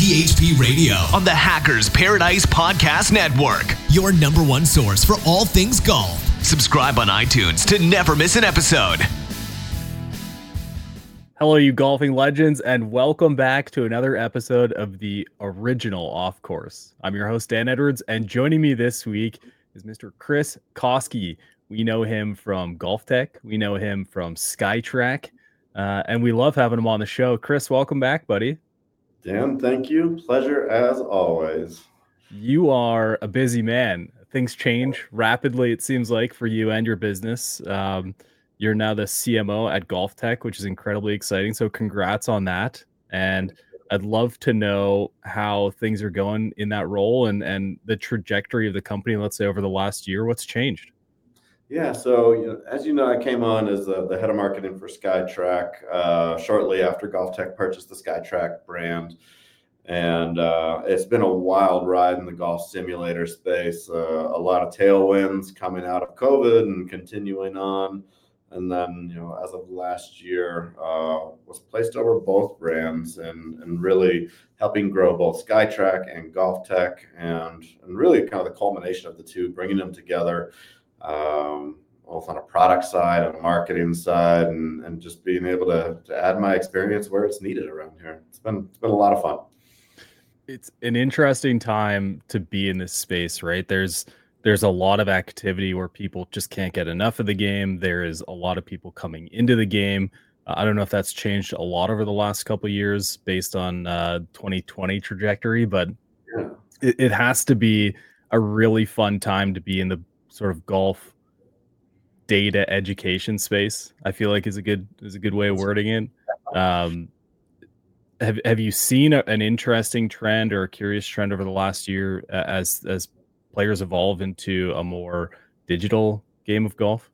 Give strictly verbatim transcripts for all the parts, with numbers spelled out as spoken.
P H P Radio on the Hackers Paradise Podcast Network. Your number one source for all things golf. Subscribe on iTunes to never miss an episode. Hello, you golfing legends, and welcome back to another episode of the original Off Course. I'm your host, Dan Edwards, and joining me this week is Mister Chris Koski. We know him from GolfTech. We know him from SkyTrack, uh, and we love having him on the show. Chris, welcome back, buddy. Dan, thank you. Pleasure as always. You are a busy man. Things change rapidly, it seems like, for you and your business. Um, you're now the C M O at GolfTech, which is incredibly exciting. So congrats on that. And I'd love to know how things are going in that role and, and the trajectory of the company, let's say, over the last year. What's changed? Yeah, so you know, as you know, I came on as the, the head of marketing for SkyTrack uh, shortly after GolfTech purchased the SkyTrack brand. And uh, it's been a wild ride in the golf simulator space. Uh, a lot of tailwinds coming out of COVID and continuing on. And then, you know, as of last year, uh, was placed over both brands and, and really helping grow both SkyTrack and GolfTech, and, and really kind of the culmination of the two, bringing them together, um, both on a product side and a marketing side, and, and just being able to, to add my experience where it's needed around here. It's been it's been a lot of fun. It's an interesting time to be in this space, right? There's there's a lot of activity where people just can't get enough of the game. There is a lot of people coming into the game. Uh, I don't know if that's changed a lot over the last couple of years based on uh, twenty twenty trajectory, but Yeah. it, it has to be a really fun time to be in the sort of golf data education space. I feel like is a good is a good way of wording it. Um, Have Have you seen a, an interesting trend or a curious trend over the last year uh, as as players evolve into a more digital game of golf?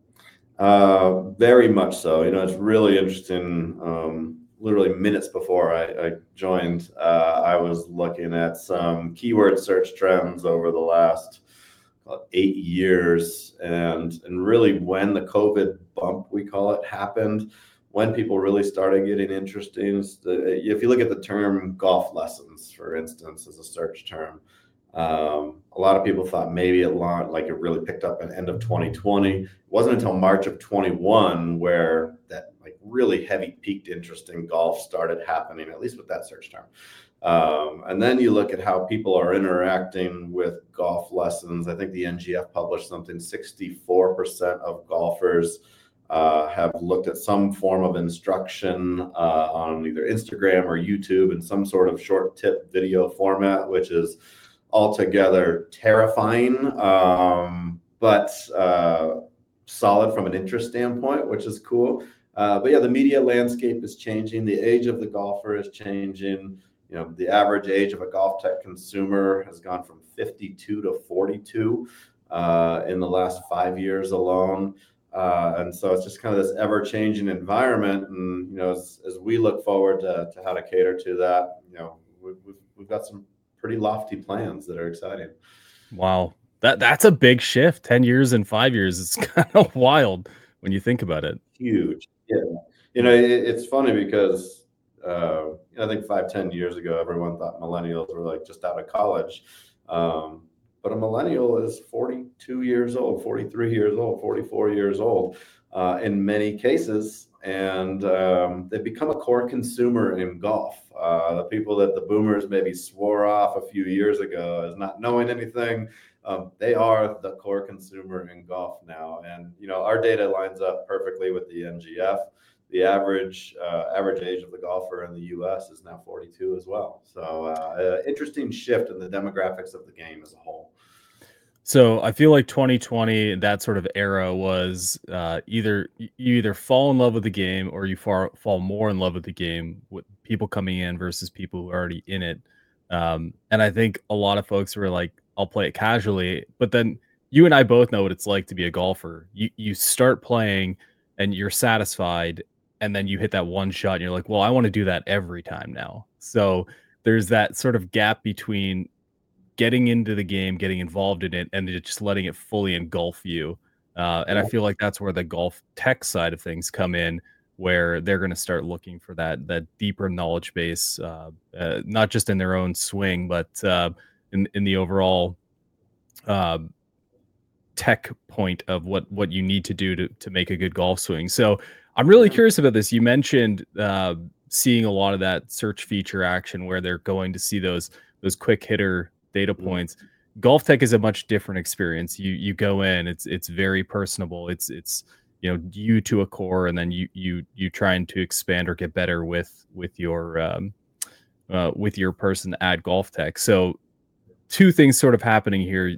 Uh, very much so. You know, it's really interesting. Um, literally minutes before I, I joined, uh, I was looking at some keyword search trends over the last uh, eight years, and and really when the COVID bump, we call it, happened. When people really started getting interesting, if you look at the term golf lessons, for instance, as a search term, um, a lot of people thought maybe it launched, like it really picked up at the end of twenty twenty. It wasn't until March of twenty-one where that like really heavy peaked interest in golf started happening, at least with that search term. Um, and then you look at how people are interacting with golf lessons. I think the N G F published something, sixty-four percent of golfers Uh, have looked at some form of instruction uh, on either Instagram or YouTube in some sort of short tip video format, which is altogether terrifying, um, but uh, solid from an interest standpoint, which is cool. Uh, but yeah, the media landscape is changing. The age of the golfer is changing. You know, the average age of a GolfTech consumer has gone from fifty-two to forty-two uh, in the last five years alone. Uh, and so it's just kind of this ever-changing environment. And, you know, as, as we look forward to, to how to cater to that, you know, we've, we've, we've got some pretty lofty plans that are exciting. Wow. That That's a big shift. ten years and five years. It's kind of wild when you think about it. Huge. Yeah. You know, it, it's funny because uh, I think five, ten years ago, everyone thought millennials were like just out of college. Um, But a millennial is forty-two years old, forty-three years old, forty-four years old uh, in many cases. And um, they've become a core consumer in golf. Uh, the people that the boomers maybe swore off a few years ago as not knowing anything, um, they are the core consumer in golf now. And, you know, our data lines up perfectly with the N G F. The average uh, average age of the golfer in the U S is now forty-two as well. So uh, uh, interesting shift in the demographics of the game as a whole. So I feel like twenty twenty, that sort of era was uh, either you either fall in love with the game or you far, fall more in love with the game with people coming in versus people who are already in it. Um, and I think a lot of folks were like, I'll play it casually. But then you and I both know what it's like to be a golfer. You, you start playing and you're satisfied. And then you hit that one shot and you're like, well, I want to do that every time now. So there's that sort of gap between getting into the game, getting involved in it, and just letting it fully engulf you. Uh, and I feel like that's where the golf tech side of things come in. where they're going to start looking for that that deeper knowledge base, uh, uh, not just in their own swing, but uh, in in the overall uh, tech point of what what you need to do to to make a good golf swing. So I'm really curious about this. You mentioned uh, seeing a lot of that search feature action where they're going to see those those quick hitter data points. Golf Tech is a much different experience. You you go in, it's it's very personable. It's it's you know you to a core, and then you you you trying to expand or get better with with your um, uh, with your person at Golf Tech. So two things sort of happening here,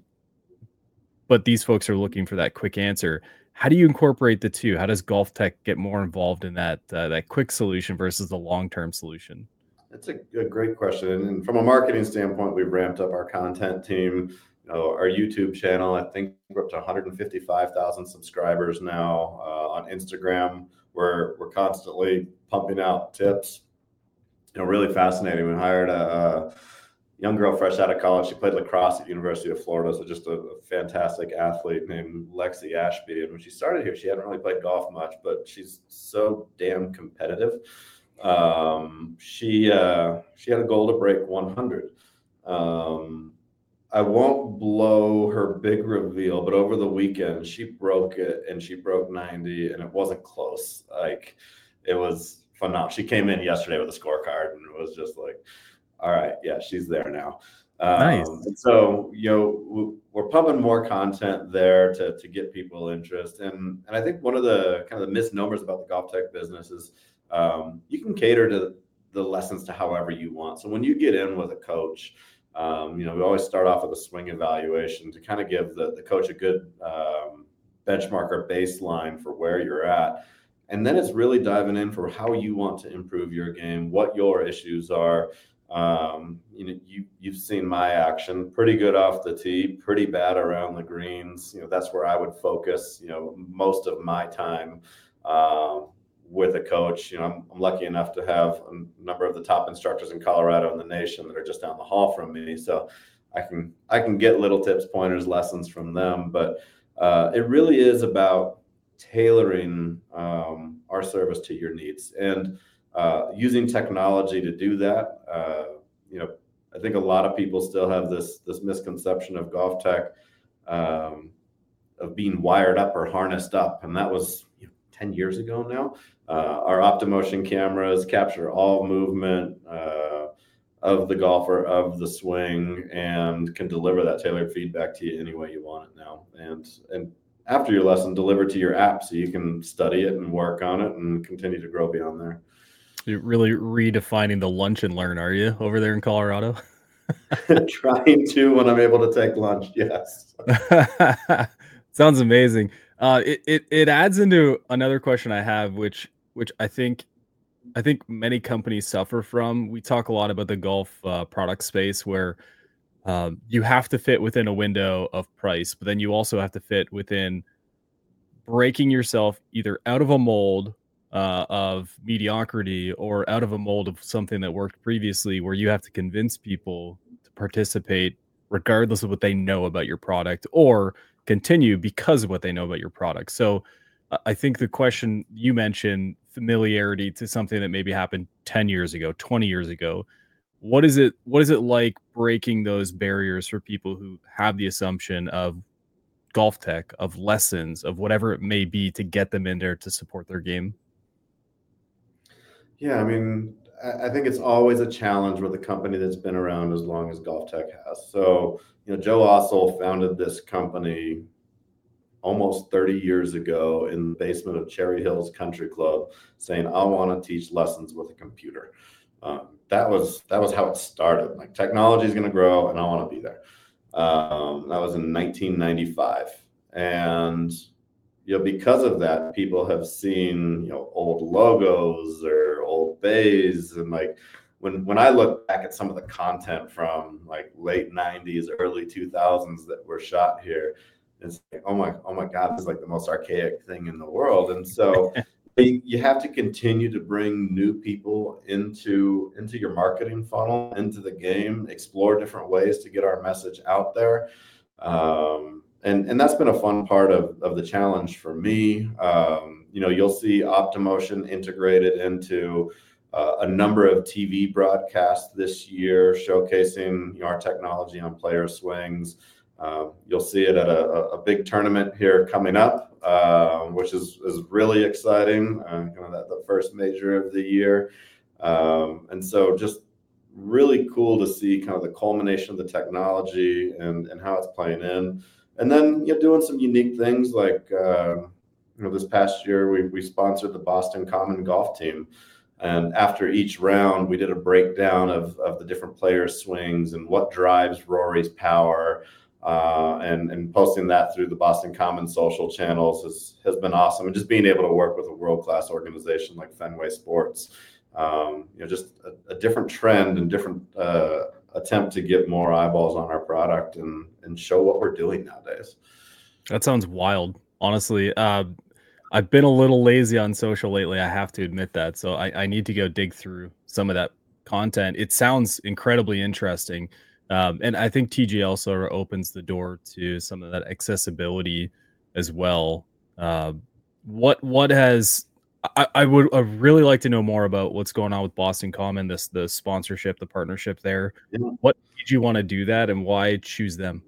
but these folks are looking for that quick answer. How do you incorporate the two? How does Golf Tech get more involved in that uh, that quick solution versus the long term solution? That's a, a great question. And from a marketing standpoint, we've ramped up our content team. You know, our YouTube channel, I think we're up to one hundred fifty-five thousand subscribers now. Uh, on Instagram, we're we're constantly pumping out tips. You know, really fascinating. We hired a, a young girl fresh out of college. She played lacrosse at University of Florida, so just a, a fantastic athlete named Lexi Ashby. And when she started here, she hadn't really played golf much, but she's so damn competitive. Um, she uh, she had a goal to break one hundred. Um, I won't blow her big reveal, but over the weekend she broke it, and she broke ninety, and it wasn't close. Like, it was phenomenal. She came in yesterday with a scorecard, and it was just like, all right, yeah, she's there now. Um, nice. So, you know, we're pumping more content there to to get people interest, and and I think one of the kind of the misnomers about the Golf Tech business is, Um, you can cater to the lessons to however you want. So when you get in with a coach, um, you know, we always start off with a swing evaluation to kind of give the, the coach a good um, benchmark or baseline for where you're at. And then it's really diving in for how you want to improve your game, what your issues are. Um, you know, you, you've seen my action, pretty good off the tee, pretty bad around the greens. You know, that's where I would focus, you know, most of my time. Um, with a coach. You know, I'm, I'm lucky enough to have a number of the top instructors in Colorado and the nation that are just down the hall from me. So I can, I can get little tips, pointers, lessons from them, but uh, it really is about tailoring um, our service to your needs and uh, using technology to do that. Uh, you know, I think a lot of people still have this, this misconception of Golf Tech um, of being wired up or harnessed up. And that was, you know, ten years ago now. Uh, our OptoMotion cameras capture all movement uh, of the golfer, of the swing, and can deliver that tailored feedback to you any way you want it now. And and after your lesson, deliver to your app so you can study it and work on it and continue to grow beyond there. You're really redefining the lunch and learn, are you, over there in Colorado? Trying to when I'm able to take lunch, yes. Sounds amazing. Uh, it, it it adds into another question I have, which which I think I think many companies suffer from. We talk a lot about the golf uh, product space where um, you have to fit within a window of price, but then you also have to fit within breaking yourself either out of a mold uh, of mediocrity or out of a mold of something that worked previously, where you have to convince people to participate regardless of what they know about your product, or continue because of what they know about your product. So uh, I think the question you mentioned, familiarity to something that maybe happened ten years ago, twenty years ago. What is it, what is it like breaking those barriers for people who have the assumption of Golf Tech, of lessons, of whatever it may be, to get them in there to support their game? Yeah, I mean, I think it's always a challenge with a company that's been around as long as Golf Tech has. So, you know, Joe Ossel founded this company almost thirty years ago in the basement of Cherry Hills Country Club, saying, I want to teach lessons with a computer. Um, that was that was how it started. Like, technology is going to grow, and I want to be there. Um, that was in nineteen ninety-five, and you know, because of that, people have seen, you know, old logos or old bays, and like when when I look back at some of the content from like late nineties, early two thousands that were shot here, it's like, oh my, oh my God, this is like the most archaic thing in the world. And so you, you have to continue to bring new people into into your marketing funnel, into the game, explore different ways to get our message out there. Um, and and that's been a fun part of of the challenge for me. Um, you know, you'll see OptoMotion integrated into uh, a number of T V broadcasts this year, showcasing you know, our technology on player swings. Uh, you'll see it at a, a big tournament here coming up, uh, which is is really exciting. Uh, kind of that, the first major of the year, um, and so just really cool to see kind of the culmination of the technology and and how it's playing in. And then you know, doing some unique things like uh, you know this past year we we sponsored the Boston Common Golf Team. And after each round, we did a breakdown of, of the different players' swings and what drives Rory's power. Uh, and, and posting that through the Boston Common social channels has, has been awesome. And just being able to work with a world-class organization like Fenway Sports, um, you know, just a, a different trend and different uh, attempt to get more eyeballs on our product and, and show what we're doing nowadays. That sounds wild, honestly. Uh, I've been a little lazy on social lately. I have to admit that. So I, I need to go dig through some of that content. It sounds incredibly interesting. Um, and I think T G L sort of opens the door to some of that accessibility as well. Uh, what what has I, I would I really like to know more about what's going on with Boston Common, this the sponsorship, the partnership there. Yeah. What did you want to do that, and why choose them?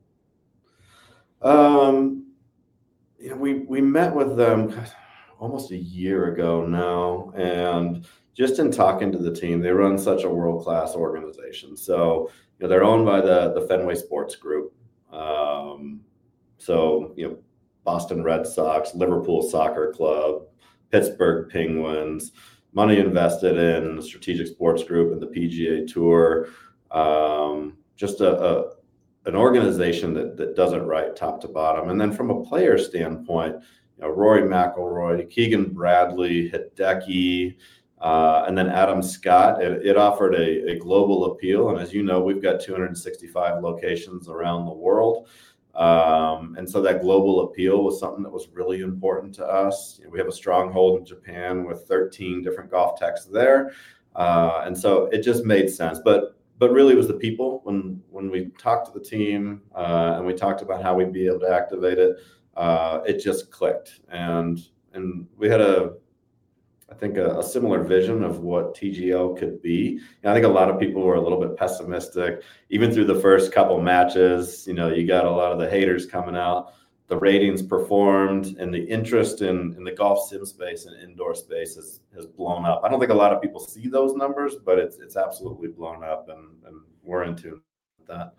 Um, you know, we we met with them almost a year ago now, and just in talking to the team, they run such a world-class organization. So, you know, they're owned by the the Fenway Sports Group. Um, so, you know, Boston Red Sox, Liverpool Soccer Club, Pittsburgh Penguins, money invested in the Strategic Sports Group and the P G A Tour. Um, just a, a an organization that that does it right, top to bottom. And then from a player standpoint, you know, Rory McIlroy, Keegan Bradley, Hideki, uh, and then Adam Scott. It, it offered a, a global appeal, and as you know, we've got two hundred sixty-five locations around the world. Um, and so that global appeal was something that was really important to us. You know, we have a stronghold in Japan with thirteen different golf techs there. Uh, and so it just made sense. But but really it was the people. When when we talked to the team uh, and we talked about how we'd be able to activate it, uh, it just clicked. And and we had a, I think, a, a similar vision of what T G O could be. And I think a lot of people were a little bit pessimistic. Even through the first couple matches, you know, you got a lot of the haters coming out. The ratings performed, and the interest in, in the golf sim space and indoor space has, has blown up. I don't think a lot of people see those numbers, but it's it's absolutely blown up, and, and we're in tune with that.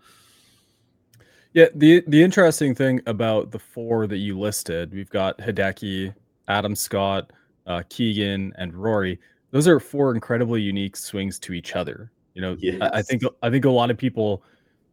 Yeah, the the interesting thing about the four that you listed, we've got Hideki, Adam Scott, uh, Keegan, and Rory. Those are four incredibly unique swings to each other. You know, yes. I, I think I think a lot of people,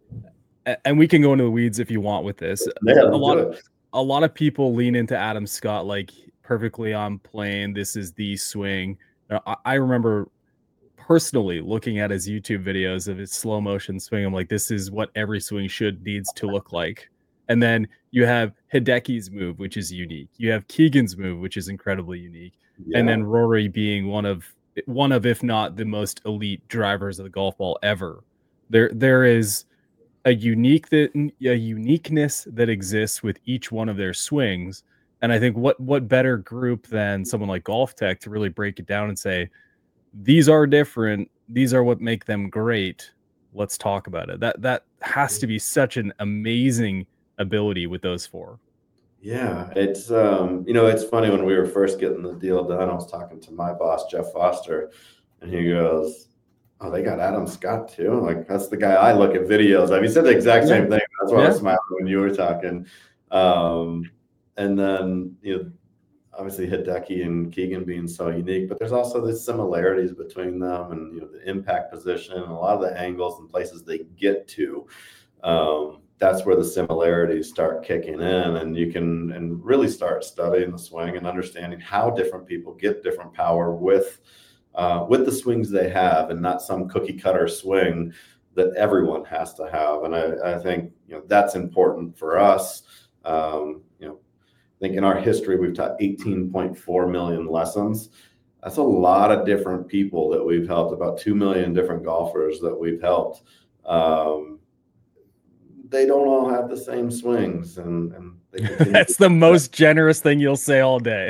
and we can go into the weeds if you want with this. Yeah, a lot of a lot of people lean into Adam Scott like perfectly on plane. This is the swing. I, I remember personally looking at his YouTube videos of his slow motion swing. I'm like, this is what every swing should needs to look like. And then you have Hideki's move, which is unique. You have Keegan's move, which is incredibly unique. Yeah. And then Rory being one of one of, if not the most elite drivers of the golf ball ever. There, there is a unique that a uniqueness that exists with each one of their swings. And I think what what better group than someone like Golf Tech to really break it down and say, these are different. These are what make them great. Let's talk about it. That that has to be such an amazing ability with those four. Yeah, it's um, you know, it's funny, when we were first getting the deal done, I was talking to my boss, Jeff Foster, and he goes, "Oh, they got Adam Scott too." Like, that's the guy I look at videos of. He said the exact same thing. That's why yeah. I was smiling when you were talking. Um, and then, you know, obviously Hideki and Keegan being so unique, but there's also the similarities between them, and, you know, the impact position and a lot of the angles and places they get to. Um, that's where the similarities start kicking in, and you can and really start studying the swing and understanding how different people get different power with uh, with the swings they have, and not some cookie cutter swing that everyone has to have. And I, I think, you know, that's important for us. Um, you know, I think in our history, we've taught eighteen point four million lessons. That's a lot of different people that we've helped, about two million different golfers that we've helped. Um, they don't all have the same swings, and, and they continue That's to the most generous thing you'll say all day.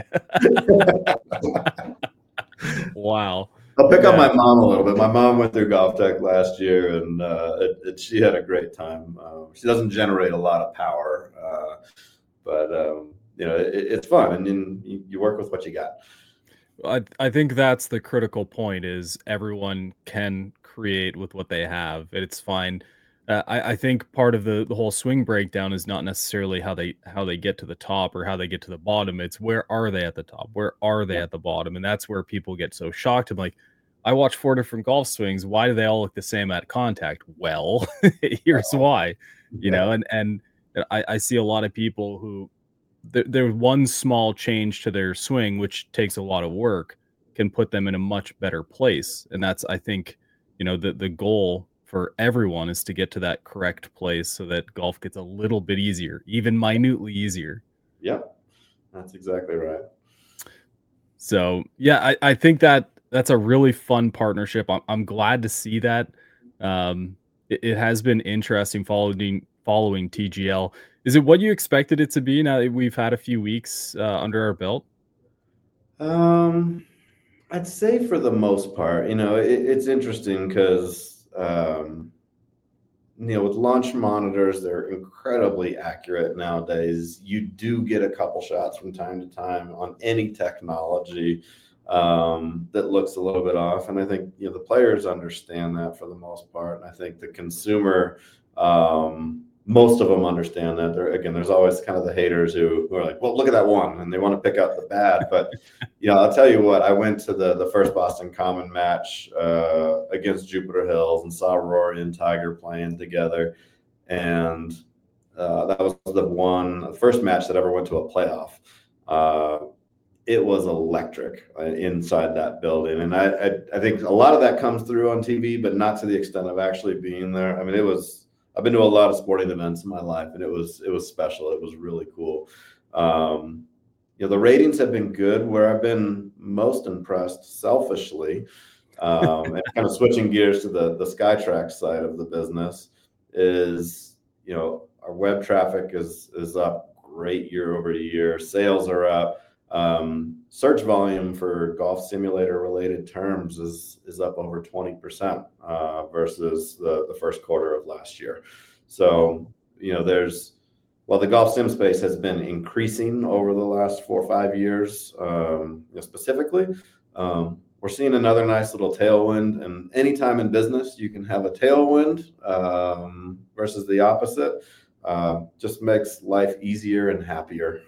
Wow. I'll pick Yeah. on my mom a little bit. My mom went through Golf Tech last year, and uh, it, it, she had a great time. Um, she doesn't generate a lot of power, uh, but um, you know, it, it's fun, and then you, you work with what you got. I I think that's the critical point. Is everyone can create with what they have. It's fine. Uh, I I think part of the the whole swing breakdown is not necessarily how they how they get to the top or how they get to the bottom. It's where are they at the top? Where are they Yeah. at the bottom? And that's where people get so shocked. I'm like, I watch four different golf swings. Why do they all look the same at contact? Well, here's why. You know, and and I, I see a lot of people who there, there's one small change to their swing, which takes a lot of work, can put them in a much better place. And that's, I think, you know, the, the goal for everyone is to get to that correct place so that golf gets a little bit easier, even minutely easier. Yep, that's exactly right. So, yeah, I, I think that that's a really fun partnership. I'm, I'm glad to see that. Um, it, it has been interesting following following T G L. Is it what you expected it to be now that we've had a few weeks uh, under our belt? Um, I'd say for the most part, you know, it, it's interesting because, um, you know, with launch monitors, they're incredibly accurate nowadays. You do get a couple shots from time to time on any technology um, that looks a little bit off. And I think, you know, the players understand that for the most part. And I think the consumer, um, most of them understand that. There, again, there's always kind of the haters who, who are like, well, look at that one, and they want to pick out the bad. But, you know, I'll tell you what, I went to the, the first Boston Common match uh, against Jupiter Hills and saw Rory and Tiger playing together. And uh, that was the one, the first match that ever went to a playoff. Uh, it was electric inside that building. And I, I, I think a lot of that comes through on T V, but not to the extent of actually being there. I mean, it was, I've been to a lot of sporting events in my life, and it was it was special. It was really cool. Um, you know, the ratings have been good. Where I've been most impressed, selfishly, um, and kind of switching gears to the the SkyTrack side of the business, is, you know, our web traffic is is up great year over year. Sales are up. Um, search volume for golf simulator related terms is is up over twenty percent uh, versus the, the first quarter of last year. So, you know, there's, while the golf sim space has been increasing over the last four or five years, um, you know, specifically, um, we're seeing another nice little tailwind. And anytime in business you can have a tailwind um, versus the opposite, uh, just makes life easier and happier.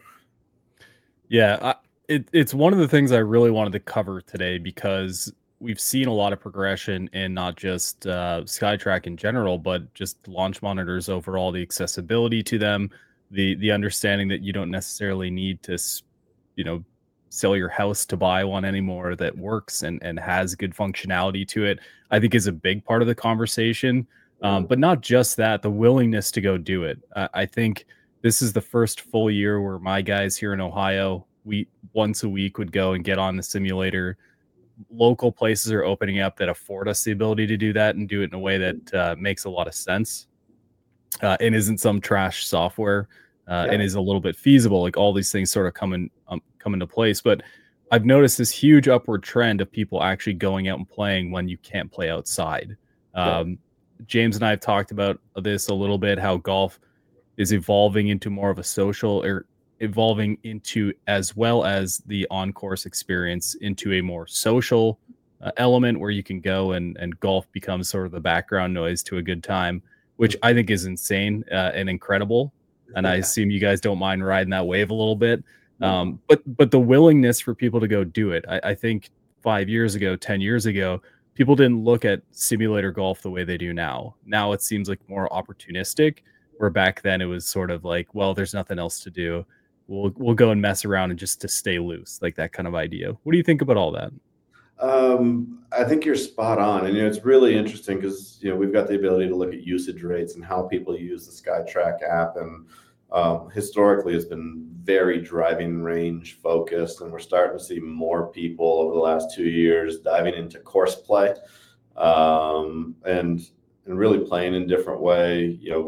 Yeah, I, it, it's one of the things I really wanted to cover today, because we've seen a lot of progression in not just uh, SkyTrack in general, but just launch monitors overall, the accessibility to them, the the understanding that you don't necessarily need to, you know, sell your house to buy one anymore, that works and, and has good functionality to it, I think is a big part of the conversation. Um, but not just that, the willingness to go do it. Uh, I think this is the first full year where my guys here in Ohio, we once a week would go and get on the simulator. Local places are opening up that afford us the ability to do that and do it in a way that uh, makes a lot of sense uh, and isn't some trash software uh, Yeah. and is a little bit feasible. Like all these things sort of come in, um, come into place. But I've noticed this huge upward trend of people actually going out and playing when you can't play outside. Um, yeah. James and I have talked about this a little bit, how golf is evolving into more of a social, or evolving into, as well as the on-course experience, into a more social uh, element where you can go and, and golf becomes sort of the background noise to a good time, which I think is insane uh, and incredible. And yeah. I assume you guys don't mind riding that wave a little bit. Um, but but the willingness for people to go do it, I, I think five years ago, ten years ago, people didn't look at simulator golf the way they do now. Now it seems like more opportunistic, where back then it was sort of like, well, there's nothing else to do. We'll we'll go and mess around and just to stay loose, like that kind of idea. What do you think about all that? Um, I think you're spot on. And, you know, it's really interesting because, you know, we've got the ability to look at usage rates and how people use the SkyTrack app. And um, historically, it's been very driving range focused. And we're starting to see more people over the last two years diving into course play um, and, and really playing in a different way. You know,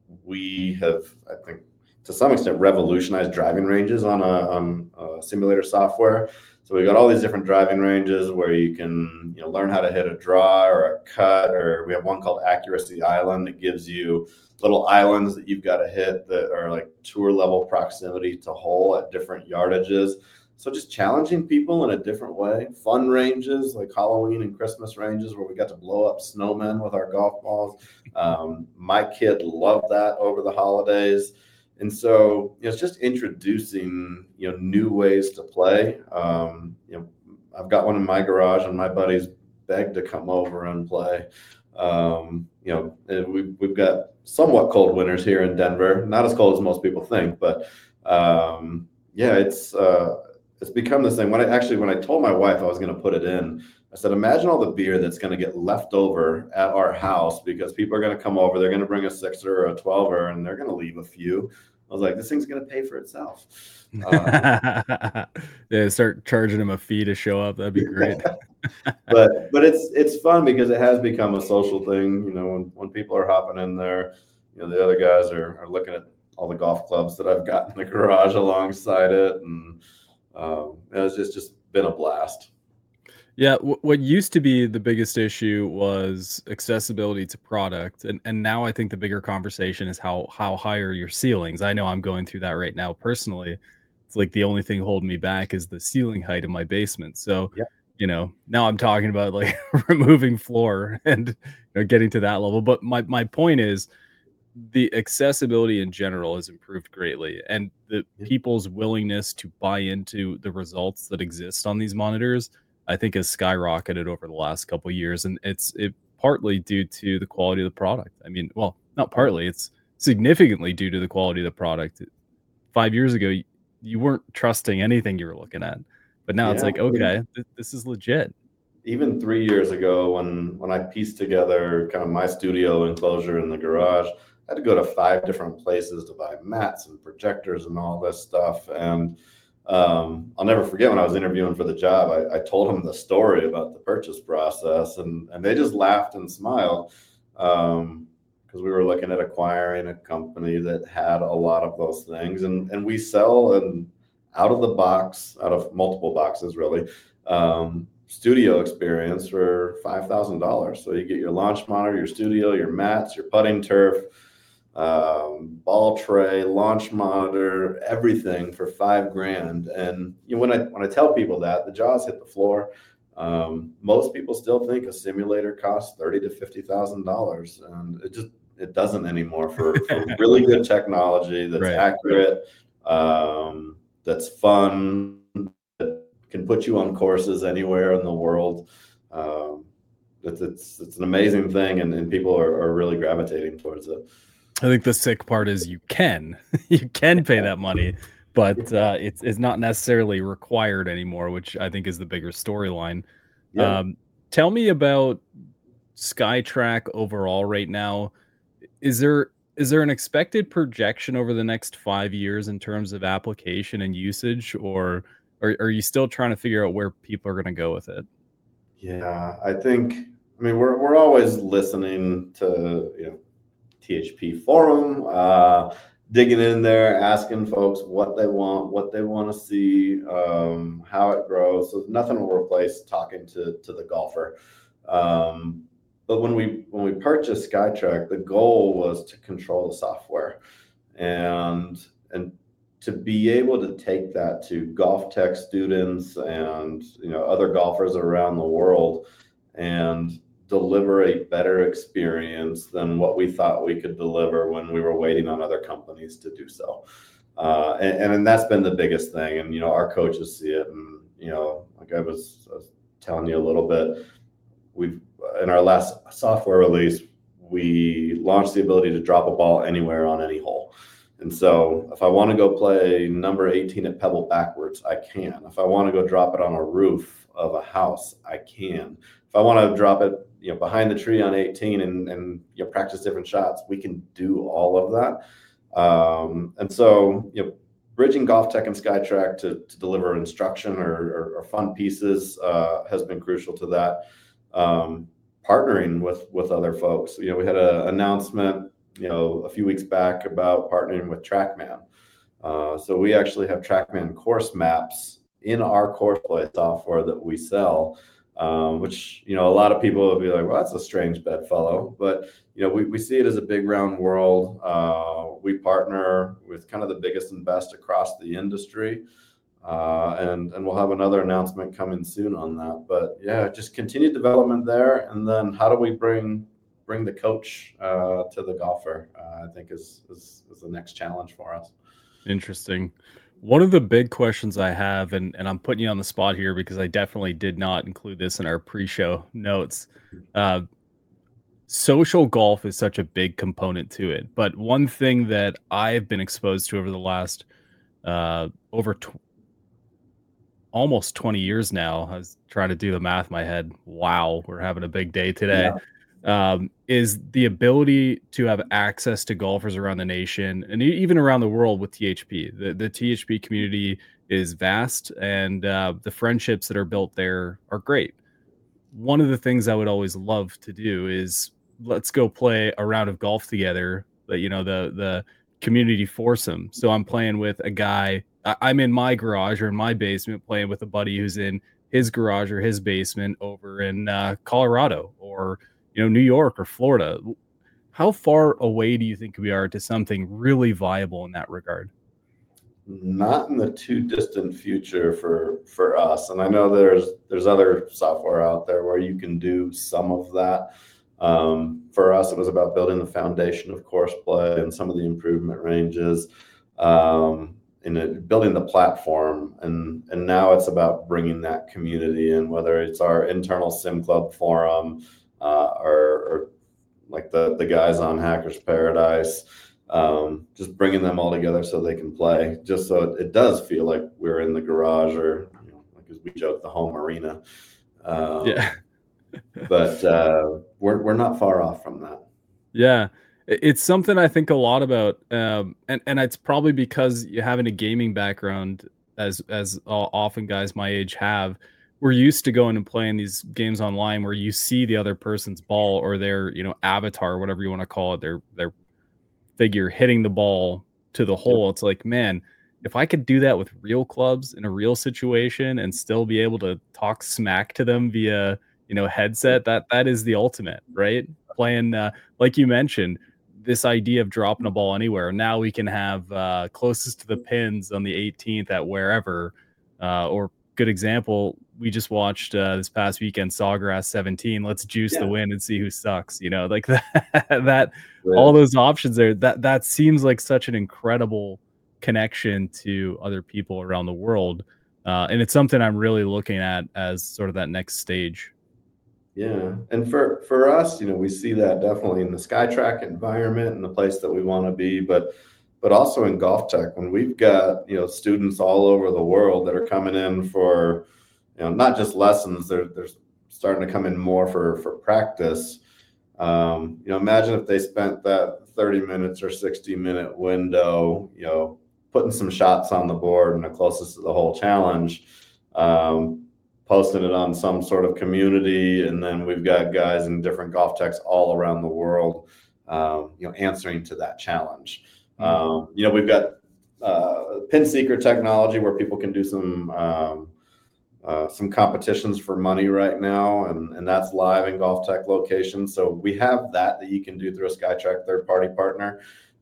we have, I think, to some extent, revolutionized driving ranges on a on a simulator software. So we've got all these different driving ranges where you can, you know, learn how to hit a draw or a cut, or we have one called Accuracy Island that gives you little islands that you've got to hit that are like tour level proximity to hole at different yardages. So just challenging people in a different way. Fun ranges like Halloween and Christmas ranges where we got to blow up snowmen with our golf balls. Um, my kid loved that over the holidays. And so, you know, it's just introducing, you know, new ways to play. Um, you know, I've got one in my garage and my buddies begged to come over and play. Um, you know, and we've, we've got somewhat cold winters here in Denver, not as cold as most people think, but um, yeah, it's, uh, it's become this thing. When I actually, when I told my wife I was going to put it in, I said, imagine all the beer that's going to get left over at our house because people are going to come over. They're going to bring a sixer or a twelver and they're going to leave a few. I was like, this thing's going to pay for itself. Um, yeah, start charging them a fee to show up. That'd be great. but but it's it's fun because it has become a social thing. You know, when, when people are hopping in there, you know, the other guys are, are looking at all the golf clubs that I've got in the garage alongside it. And um, it's just, just been a blast. Yeah, w- what used to be the biggest issue was accessibility to product, and and now I think the bigger conversation is how how high are your ceilings. I know I'm going through that right now personally. It's like the only thing holding me back is the ceiling height in my basement. So, Yeah. you know, now I'm talking about like removing floor and you know, getting to that level. But my my point is the accessibility in general has improved greatly, and the Yeah. people's willingness to buy into the results that exist on these monitors, I think, has skyrocketed over the last couple of years, and it's it partly due to the quality of the product. I mean, well, not partly; it's significantly due to the quality of the product. Five years ago, you, you weren't trusting anything you were looking at, but now it's Yeah. like, okay, th- this is legit. Even three years ago, when when I pieced together kind of my studio enclosure in the garage, I had to go to five different places to buy mats and projectors and all this stuff. And um, I'll never forget when I was interviewing for the job, I, I told them the story about the purchase process, and and they just laughed and smiled um, because we were looking at acquiring a company that had a lot of those things, and and we sell an out of the box, out of multiple boxes really. Um, studio experience for five thousand dollars. So you get your launch monitor, your studio, your mats, your putting turf, um, ball tray, launch monitor, everything for five grand. And you know, when I when I tell people that, the jaws hit the floor. Um, most people still think a simulator costs thirty to fifty thousand dollars, and it just it doesn't anymore for, for really good technology that's Right. accurate, um, that's fun, can put you on courses anywhere in the world. Um, it's, it's it's an amazing thing, and, and people are, are really gravitating towards it. I think the sick part is you can you can pay that money, but uh, it's it's not necessarily required anymore, which I think is the bigger storyline. Yeah. Um, tell me about SkyTrack overall right now. Is there is there an expected projection over the next five years in terms of application and usage, or Or are you still trying to figure out where people are going to go with it? Yeah, I think, I mean, we're we're always listening to, you know, T H P forum, uh, digging in there, asking folks what they want, what they want to see, um, how it grows. So nothing will replace talking to to the golfer. Um, but when we when we purchased SkyTrack, the goal was to control the software, and and to be able to take that to golf tech students and, you know, other golfers around the world and deliver a better experience than what we thought we could deliver when we were waiting on other companies to do so. Uh, and, and, and that's been the biggest thing. And, you know, our coaches see it. And, you know, like I was, I was telling you a little bit, we've, in our last software release, we launched the ability to drop a ball anywhere on any hole. And so if I want to go play number eighteen at Pebble backwards, I can. If I want to go drop it on a roof of a house, I can. If I want to drop it, you know, behind the tree on eighteen and, and you know, practice different shots, we can do all of that. Um, and so, you know, bridging Golf Tech and SkyTrack to, to deliver instruction or, or, or fun pieces uh, has been crucial to that. Um, partnering with with other folks. You know, we had an announcement you know, a few weeks back about partnering with TrackMan. Uh, so we actually have TrackMan course maps in our CoursePlay software that we sell, um, which, you know, a lot of people will be like, well, that's a strange bedfellow. But, you know, we, we see it as a big round world. Uh, we partner with kind of the biggest and best across the industry. Uh, and, and we'll have another announcement coming soon on that. But yeah, just continued development there. And then how do we bring bring the coach uh, to the golfer, uh, I think is, is, is the next challenge for us. Interesting. One of the big questions I have, and, and I'm putting you on the spot here because I definitely did not include this in our pre-show notes. Uh, social golf is such a big component to it. But one thing that I've been exposed to over the last uh, over tw- almost twenty years now, I was trying to do the math in my head. Wow, we're having a big day today. Yeah. Um, is the ability to have access to golfers around the nation and even around the world with T H P. The, the T H P community is vast, and uh, the friendships that are built there are great. One of the things I would always love to do is let's go play a round of golf together, but, you know, the, the community foursome. So I'm playing with a guy, I, I'm in my garage or in my basement playing with a buddy who's in his garage or his basement over in uh, Colorado or, you know, New York or Florida. How far away do you think we are to something really viable in that regard? Not in the too distant future for for us. And I know there's there's other software out there where you can do some of that. Um, for us, it was about building the foundation of CoursePlay and some of the improvement ranges, um, and it, building the platform. And and now it's about bringing that community in, whether it's our internal Sim Club forum, Uh, or, or like the, the guys on Hackers Paradise, um, just bringing them all together so they can play, just so it, it does feel like we're in the garage or, you know, like as we joke, the home arena. Um, yeah. but uh, we're, we're not far off from that. Yeah. It's something I think a lot about. Um, and, and it's probably because you having a gaming background, as, as often guys my age have. We're used to going and playing these games online where you see the other person's ball or their, you know, avatar, whatever you want to call it, their their figure hitting the ball to the hole. It's like, man, if I could do that with real clubs in a real situation and still be able to talk smack to them via, you know, headset, that that is the ultimate, right? Playing, uh, like you mentioned, this idea of dropping a ball anywhere. Now we can have uh, closest to the pins on the eighteenth at wherever, uh, or good example, we just watched uh, this past weekend Sawgrass seventeen. Let's juice yeah. the win and see who sucks. You know, like that. that yeah. All those options there. That that seems like such an incredible connection to other people around the world, uh, and it's something I'm really looking at as sort of that next stage. Yeah, and for for us, you know, we see that definitely in the SkyTrack environment and the place that we want to be, but. but also in GolfTech, when we've got, you know, students all over the world that are coming in for, you know, not just lessons, they're, they're starting to come in more for, for practice. Um, you know, imagine if they spent that thirty minutes or sixty minute window, you know, putting some shots on the board and the closest to the whole challenge, um, posting it on some sort of community. And then we've got guys in different GolfTechs all around the world, um, you know, answering to that challenge. Um, you know, we've got uh, pin seeker technology where people can do some um, uh, some competitions for money right now, and, and that's live in GolfTech locations. So we have that that you can do through a SkyTrack third-party partner.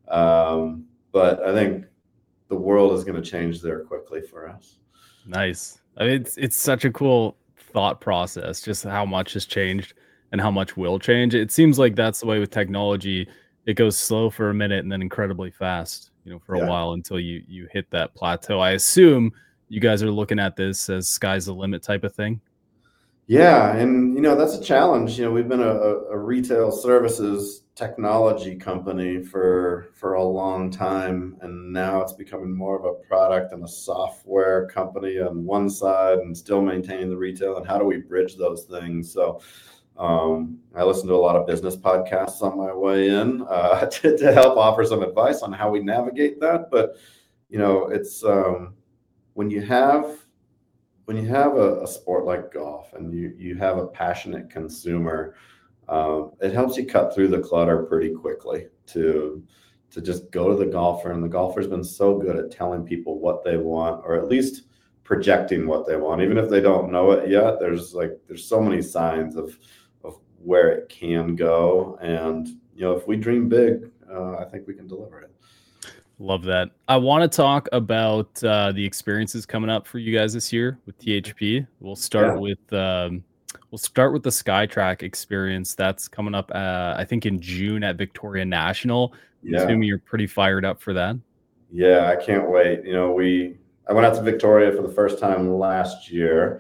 Um, but I think the world is going to change there quickly for us. Nice. I mean, it's it's such a cool thought process, just how much has changed and how much will change. It seems like that's the way with technology. It goes slow for a minute and then incredibly fast, you know, for a yeah. while until you you hit that plateau. I assume you guys are looking at this as sky's the limit type of thing. Yeah, and you know, that's a challenge. You know, we've been a, a retail services technology company for for a long time, and now it's becoming more of a product and a software company on one side, and still maintaining the retail. And how do we bridge those things? So. Um, I listen to a lot of business podcasts on my way in uh, to, to help offer some advice on how we navigate that. But, you know, it's um, when you have when you have a, a sport like golf and you, you have a passionate consumer, um, it helps you cut through the clutter pretty quickly to to just go to the golfer. And the golfer's been so good at telling people what they want, or at least projecting what they want, even if they don't know it yet. There's like there's so many signs of of where it can go, and you know, if we dream big, uh, I think we can deliver it. Love that. I want to talk about uh, the experiences coming up for you guys this year with T H P. We'll start yeah. with um, we'll start with the SkyTrack experience that's coming up. Uh, I think in June at Victoria National. Yeah. Assuming you're pretty fired up for that. Yeah, I can't wait. You know, we I went out to Victoria for the first time last year,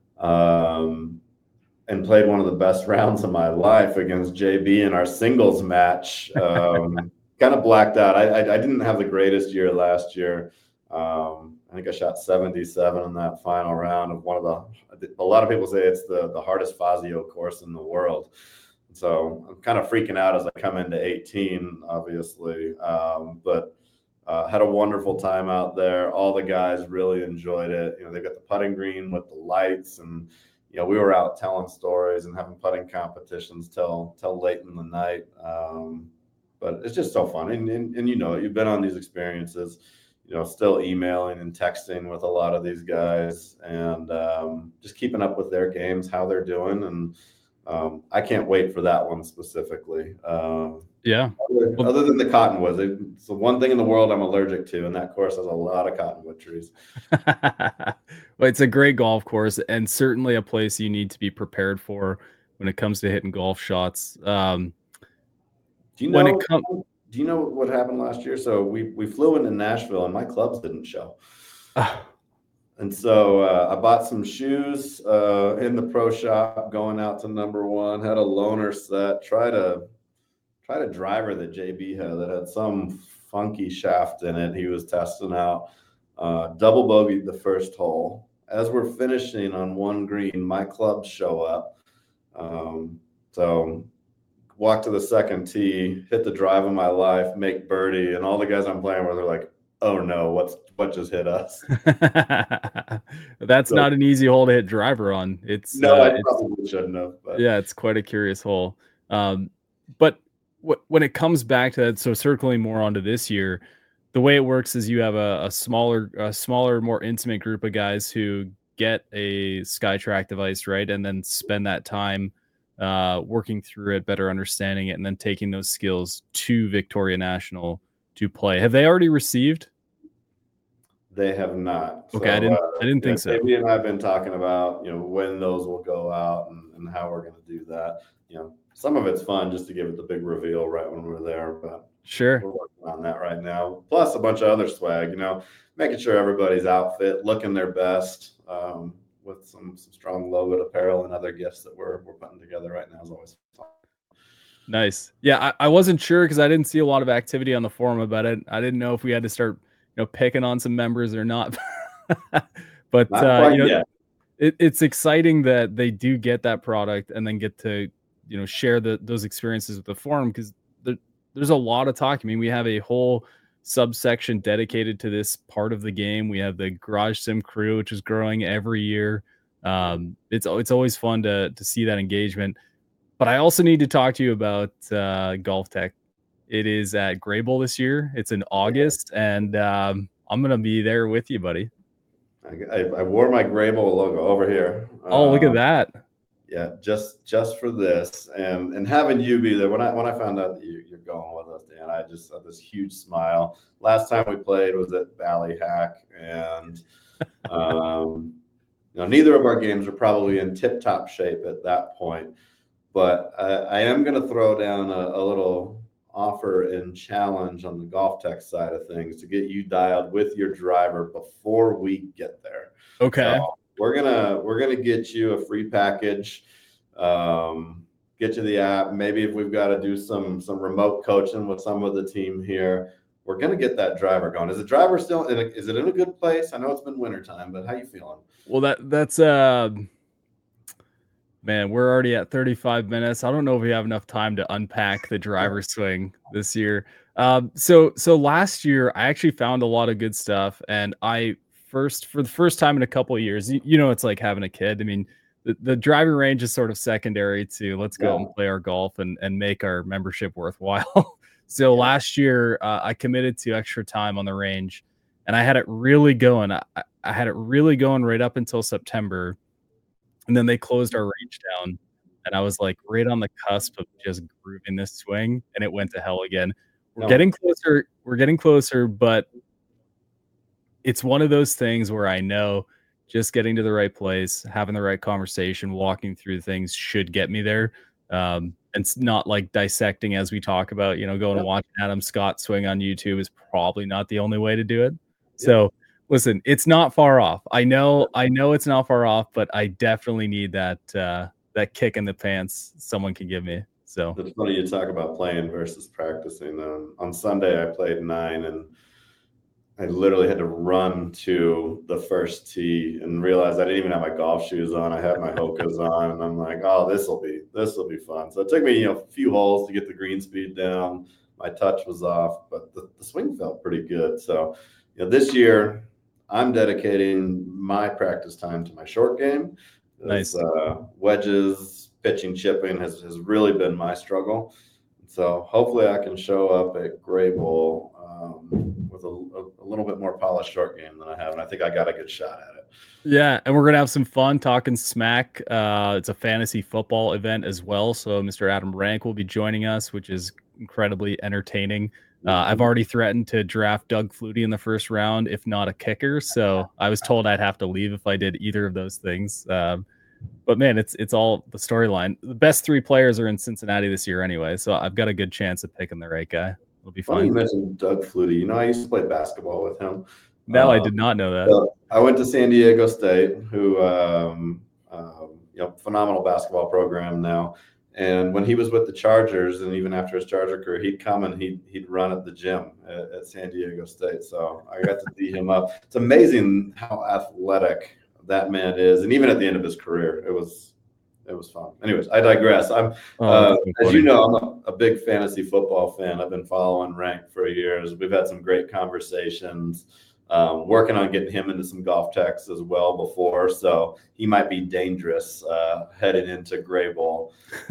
um, and played one of the best rounds of my life against J B in our singles match. Um, kind of blacked out. I, I I didn't have the greatest year last year. Um, I think I shot seventy-seven in that final round of one of the. A lot of people say it's the the hardest Fazio course in the world. So I'm kind of freaking out as I come into eighteen, obviously. Um, but uh, had a wonderful time out there. All the guys really enjoyed it. You know, they've got the putting green with the lights, and you know, we were out telling stories and having putting competitions till till late in the night. Um, but it's just so fun, and, and and you know, you've been on these experiences. You know, still emailing and texting with a lot of these guys, and um, just keeping up with their games, how they're doing, and um, I can't wait for that one specifically. Um, yeah. Other, well, other than the cottonwoods, it's the one thing in the world I'm allergic to, and that course has a lot of cottonwood trees. Well, it's a great golf course, and certainly a place you need to be prepared for when it comes to hitting golf shots. Um, do you know? When it comes. Do you know what happened last year? So we we flew into Nashville, and my clubs didn't show. And so uh, I bought some shoes uh, in the pro shop going out to number one, had a loaner set, tried a, tried a driver that J B had that had some funky shaft in it he was testing out. Uh, double bogeyed the first hole. As we're finishing on one green, my clubs show up. Um, so walk to the second tee, hit the drive of my life, make birdie, and all the guys I'm playing with are like, oh no, what's what just hit us? That's so, not an easy hole to hit driver on. It's no, uh, I probably it's, shouldn't have. But. Yeah, it's quite a curious hole. Um, but w- when it comes back to that, so circling more onto this year, the way it works is you have a, a smaller, a smaller, more intimate group of guys who get a SkyTrack device, right, and then spend that time uh, working through it, better understanding it, and then taking those skills to Victoria National to play. Have they already received? They have not. Okay, so, I didn't. Uh, I didn't think yeah, so. Amy and I have been talking about, you know, when those will go out and, and how we're going to do that. You know, some of it's fun just to give it the big reveal right when we're there, but sure, we're working on that right now. Plus a bunch of other swag. You know, making sure everybody's outfit looking their best, um, with some some strong logoed apparel and other gifts that we're we're putting together right now is always fun. Nice. Yeah, I, I wasn't sure because I didn't see a lot of activity on the forum about it. I didn't know if we had to start, you know, picking on some members or not. But uh, you know, yet. it, it's exciting that they do get that product and then get to, you know, share the those experiences with the forum, because there, there's a lot of talk. I mean, we have a whole subsection dedicated to this part of the game. We have the Garage Sim crew, which is growing every year. Um, it's it's always fun to to see that engagement. But I also need to talk to you about uh, GolfTec. It is at Greybull this year. It's in August, and um, I'm going to be there with you, buddy. I, I wore my Greybull logo over here. Oh, um, look at that. Yeah, just just for this. And and having you be there, when I when I found out that you, you're going with us, Dan, I just had this huge smile. Last time we played was at Valley Hack, and um, you know, neither of our games are probably in tip-top shape at that point. But uh, I am going to throw down a, a little offer and challenge on the GolfTec side of things to get you dialed with your driver before we get there. Okay. So we're gonna we're gonna get you a free package, um, get you the app. Maybe if we've got to do some some remote coaching with some of the team here, we're gonna get that driver going. Is the driver still in a, is it in a good place? I know it's been wintertime, but how you feeling? Well, that that's uh. Man, we're already at thirty-five minutes. I don't know if we have enough time to unpack the driver swing this year. Um, so, so last year I actually found a lot of good stuff, and I first, for the first time in a couple of years, you, you know, it's like having a kid. I mean, the, the driving range is sort of secondary to let's go Yeah. out and play our golf and, and make our membership worthwhile. So Yeah. last year, uh, I committed to extra time on the range, and I had it really going. I, I had it really going right up until September, and then they closed our range down, and I was like right on the cusp of just grooving this swing, and it went to hell again. We're No. getting closer. We're getting closer, but it's one of those things where I know just getting to the right place, having the right conversation, walking through things should get me there. Um, and it's not like dissecting as we talk about, you know, going and watching Adam Scott swing on YouTube is probably not the only way to do it. So listen, it's not far off. I know, I know it's not far off, but I definitely need that, uh, that kick in the pants someone can give me. So It's funny you talk about playing versus practicing. Um, on Sunday, I played nine, and I literally had to run to the first tee and realize I didn't even have my golf shoes on. I had my Hokas on, and I'm like, "Oh, this will be this will be fun." So it took me, you know, a few holes to get the green speed down. My touch was off, but the, the swing felt pretty good. So, you know, this year I'm dedicating my practice time to my short game. Nice. Uh, wedges, pitching, chipping has has really been my struggle. So hopefully I can show up at Graybull um, with a, a, a little bit more polished short game than I have, and I think I got a good shot at it. Yeah, and we're gonna have some fun talking smack. Uh, it's a fantasy football event as well, so Mister Adam Rank will be joining us, which is incredibly entertaining. Uh, I've already threatened to draft Doug Flutie in the first round, if not a kicker. So I was told I'd have to leave if I did either of those things. Um, but man, it's it's all the storyline. The best three players are in Cincinnati this year anyway, so I've got a good chance of picking the right guy. It'll be Funny you fun. mentioned Doug Flutie. You know, I used to play basketball with him. No, I Um, did not know that. So I went to San Diego State, who um, um, you know, phenomenal basketball program now. And when he was with the Chargers, and even after his Charger career, he'd come and he'd he'd run at the gym at, at San Diego State. So I got to see him up. It's amazing how athletic that man is, and even at the end of his career, it was it was fun. Anyways, I digress. I'm Oh, uh, that's so as funny. you know, I'm a, a big fantasy football fan. I've been following Rank for years. We've had some great conversations. Um, working on getting him into some golf techs as well before, so he might be dangerous uh, headed into Graybull.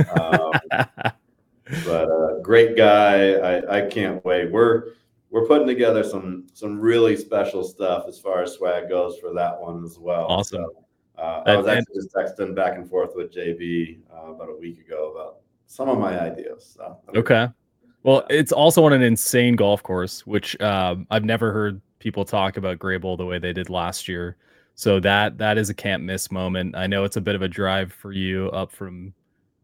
Um, but uh, great guy. I, I can't wait. We're we're putting together some some really special stuff as far as swag goes for that one as well. Awesome. So, uh, I was And- actually just texting back and forth with J B uh, about a week ago about some of my ideas. So, Okay. Well, it's also on an insane golf course, which um, I've never heard people talk about Graybull the way they did last year. So that that is a can't miss moment. I know it's a bit of a drive for you up from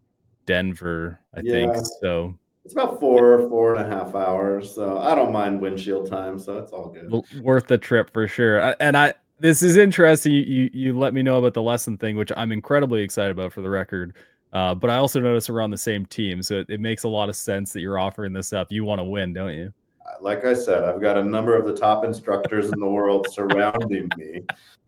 Denver, I think. Yeah. So It's about four, four and a half hours. So I don't mind windshield time. So it's all good. w- worth the trip for sure. I, and I this is interesting. You, you you let me know about the lesson thing, which I'm incredibly excited about for the record. Uh, but I also notice we're on the same team, so it, it makes a lot of sense that you're offering this up. You want to win, don't you? Like I said, I've got a number of the top instructors in the world surrounding me.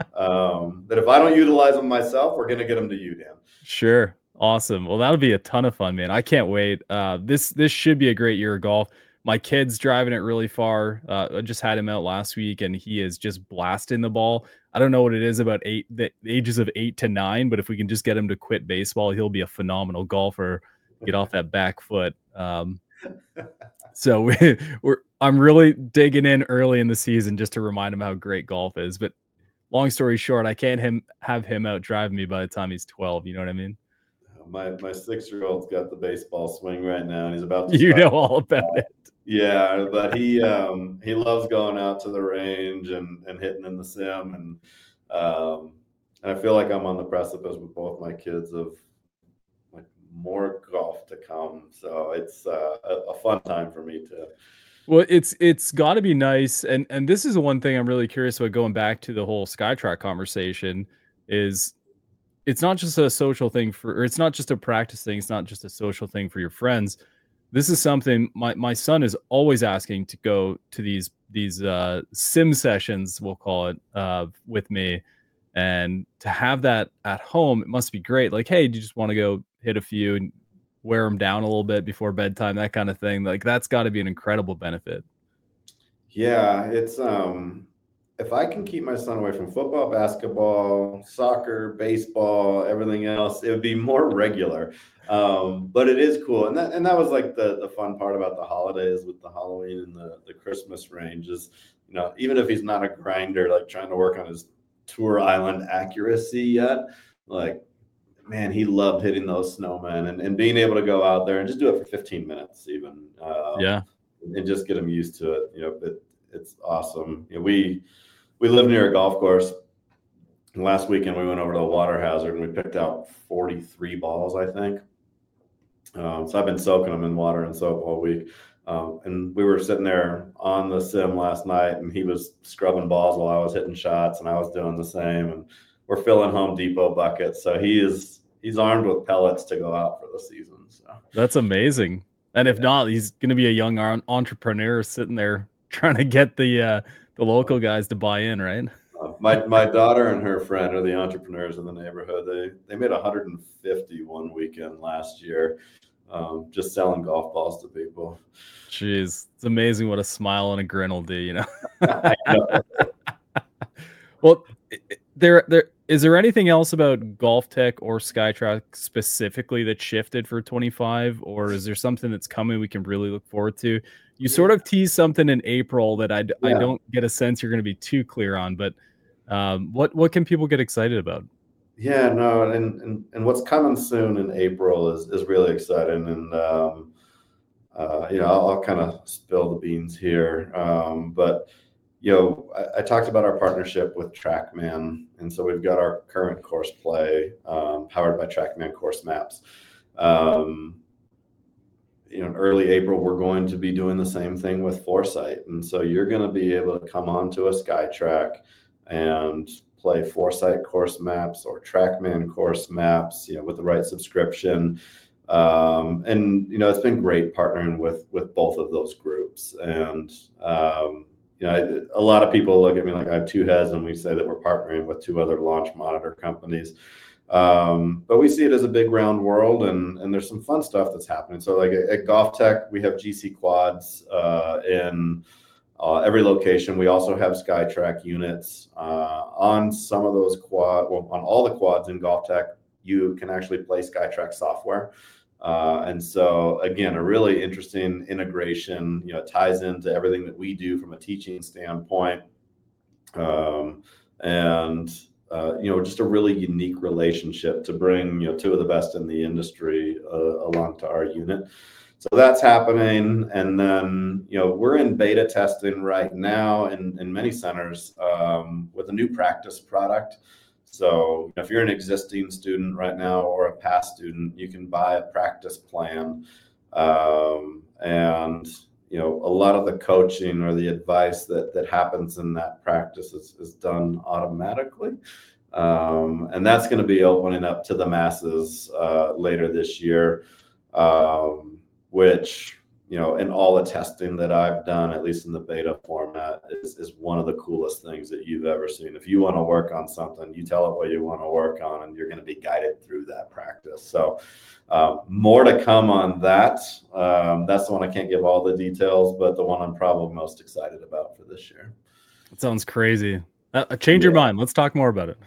Um, that if I don't utilize them myself, we're going to get them to you, Dan. Sure. Awesome. Well, that'll be a ton of fun, man. I can't wait. Uh, this this should be a great year of golf. My kid's driving it really far. Uh, I just had him out last week, and he is just blasting the ball. I don't know what it is about eight the ages of eight to nine, but if we can just get him to quit baseball, he'll be a phenomenal golfer. Get off that back foot. Um, so we, we're I'm really digging in early in the season just to remind him how great golf is. But long story short, I can't him have him out driving me by the time he's twelve. You know what I mean? My my six year old's got the baseball swing right now, and he's about to. You start. know all about it. Yeah, but he um, he loves going out to the range and, and hitting in the sim, and um, and I feel like I'm on the precipice with both my kids of like more golf to come. So it's uh, a, a fun time for me too. Well, it's it's got to be nice, and and this is the one thing I'm really curious about. Going back to the whole Skytrack conversation, is it's not just a social thing for, or it's not just a practice thing. It's not just a social thing for your friends. This is something my, my son is always asking to go to these these uh, sim sessions, we'll call it, uh, with me, and to have that at home, it must be great. Like, hey, do you just want to go hit a few and wear them down a little bit before bedtime, that kind of thing? Like, that's got to be an incredible benefit. Yeah, it's um, if I can keep my son away from football, basketball, soccer, baseball, everything else, it would be more regular. Um, but it is cool. And that, and that was like the, the fun part about the holidays with the Halloween and the, the Christmas range is, you know, even if he's not a grinder, like trying to work on his tour island accuracy yet, like, man, he loved hitting those snowmen and, and being able to go out there and just do it for fifteen minutes even. Um, yeah. And just get him used to it. You know, it, it's awesome. You know, we, we live near a golf course. Last weekend, we went over to the water hazard and we picked out forty-three balls, I think. Um, so I've been soaking them in water and soap all week. Um, and we were sitting there on the sim last night and he was scrubbing balls while I was hitting shots and I was doing the same. And we're filling Home Depot buckets. So he is, he's armed with pellets to go out for the season. So that's amazing. And if yeah. not, he's going to be a young entrepreneur sitting there trying to get the, uh, the local guys to buy in, right? Uh, my my daughter and her friend are the entrepreneurs in the neighborhood. They they made one hundred fifty one weekend last year, um, just selling golf balls to people. Jeez, it's amazing what a smile and a grin will do, you know. I know. Well, there there is there anything else about GolfTec or SkyTrack specifically that shifted for twenty-five, or is there something that's coming we can really look forward to? You sort of teased something in April that I, yeah. I don't get a sense you're going to be too clear on, but um, what what can people get excited about? Yeah, no, and and, and what's coming soon in April is is really exciting, and um, uh, you know I'll, I'll kind of spill the beans here, um, but you know I, I talked about our partnership with TrackMan, and so we've got our current course play um, powered by TrackMan Course Maps. Um, you know, in early April, we're going to be doing the same thing with Foresight. And so you're going to be able to come onto a SkyTrack and play Foresight course maps or TrackMan course maps, you know, with the right subscription. Um, and, you know, it's been great partnering with, with both of those groups. And, um, you know, a lot of people look at me like I have two heads and we say that we're partnering with two other launch monitor companies. Um, but we see it as a big round world, and, and there's some fun stuff that's happening. So like at, at GolfTec, we have G C quads uh, in uh, every location. We also have SkyTrack units uh, on some of those quad, well, on all the quads in GolfTec, you can actually play SkyTrack software. Uh, and so again, a really interesting integration, you know, it ties into everything that we do from a teaching standpoint. Um, and Uh, you know, just a really unique relationship to bring, you know, two of the best in the industry uh, along to our unit. So that's happening. And then, you know, we're in beta testing right now in, in many centers um, with a new practice product. So if you're an existing student right now or a past student, you can buy a practice plan. Um, and you know, a lot of the coaching or the advice that that happens in that practice is, is done automatically. Um, and that's going to be opening up to the masses uh, later this year, um, which, you know, in all the testing that I've done, at least in the beta format, is, is one of the coolest things that you've ever seen. If you want to work on something, you tell it what you want to work on, and you're going to be guided through that practice. So uh, more to come on that. Um, that's the one I can't give all the details, but the one I'm probably most excited about for this year. That sounds crazy. Uh, change yeah. your mind. Let's talk more about it.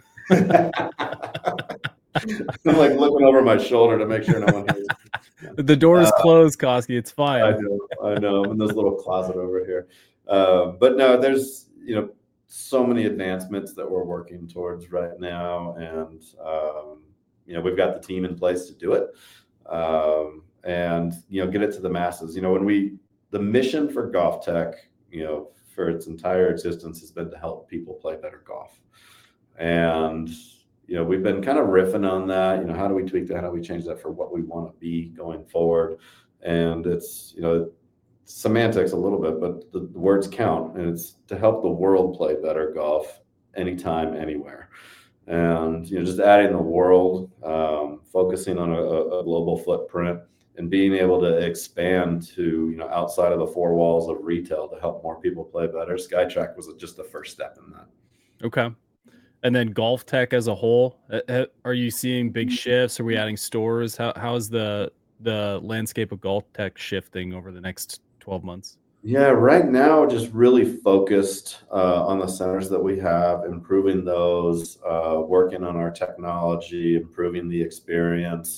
I'm like looking over my shoulder to make sure no one hears. The door is uh, closed, Koski. It's fine. I know. I know. I'm in this little closet over here. Uh, but no, there's, you know, so many advancements that we're working towards right now. And, um, you know, we've got the team in place to do it um, and, you know, get it to the masses. You know, when we, the mission for GolfTec, you know, for its entire existence has been to help people play better golf. And, you know, we've been kind of riffing on that. You know, how do we tweak that? How do we change that for what we want to be going forward? And it's, you know, semantics a little bit, but the, the words count. And it's to help the world play better golf anytime, anywhere. And, you know, just adding the world, um, focusing on a, a global footprint, and being able to expand to, you know, outside of the four walls of retail to help more people play better. SkyTrack was just the first step in that. Okay. And then GolfTec as a whole, are you seeing big shifts? Are we adding stores? How How is the the landscape of GolfTec shifting over the next twelve months? Yeah, right now, just really focused uh, on the centers that we have, improving those, uh, working on our technology, improving the experience.